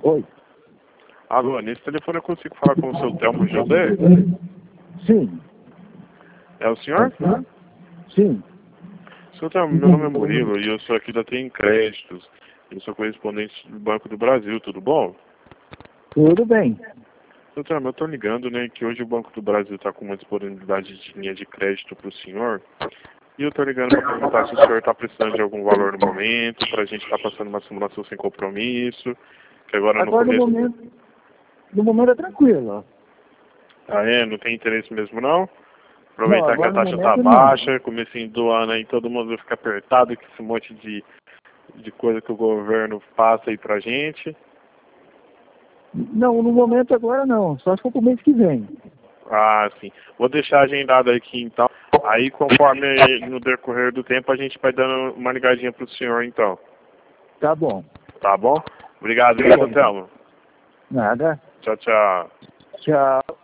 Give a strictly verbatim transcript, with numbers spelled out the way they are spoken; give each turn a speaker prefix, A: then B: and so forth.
A: Oi.
B: Alô, nesse telefone eu consigo falar com o seu Telmo José?
A: Sim.
B: É o senhor?
A: Sim.
B: Seu Telmo, meu nome é Murilo e eu sou aqui da Tem Créditos. Eu sou correspondente do Banco do Brasil, tudo bom?
A: Tudo bem.
B: Seu Telmo, eu estou ligando, né, que hoje o Banco do Brasil está com uma disponibilidade de linha de crédito para o senhor. E eu estou ligando para perguntar se o senhor está precisando de algum valor no momento, para a gente estar tá passando uma simulação sem compromisso, que agora,
A: Agora
B: no
A: no
B: começo...
A: momento, no momento é tranquilo.
B: Ah, é? Não tem interesse mesmo, não?
A: Não,
B: Aproveitar que a
A: agora no
B: taxa tá
A: momento
B: baixa, comecinho do ano aí, todo mundo fica apertado com esse monte de, de coisa que o governo passa aí pra gente.
A: não. Não, no momento agora não. Só se for pro mês que vem.
B: Ah, sim. Vou deixar agendado aqui então. Aí, conforme no decorrer do tempo, a gente vai dando uma ligadinha pro senhor então.
A: Tá bom.
B: Tá bom? Obrigado,
A: Tá
B: viu,
A: bom, então.
B: Telmo?
A: Nada.
B: Tchau, tchau.
A: Tchau.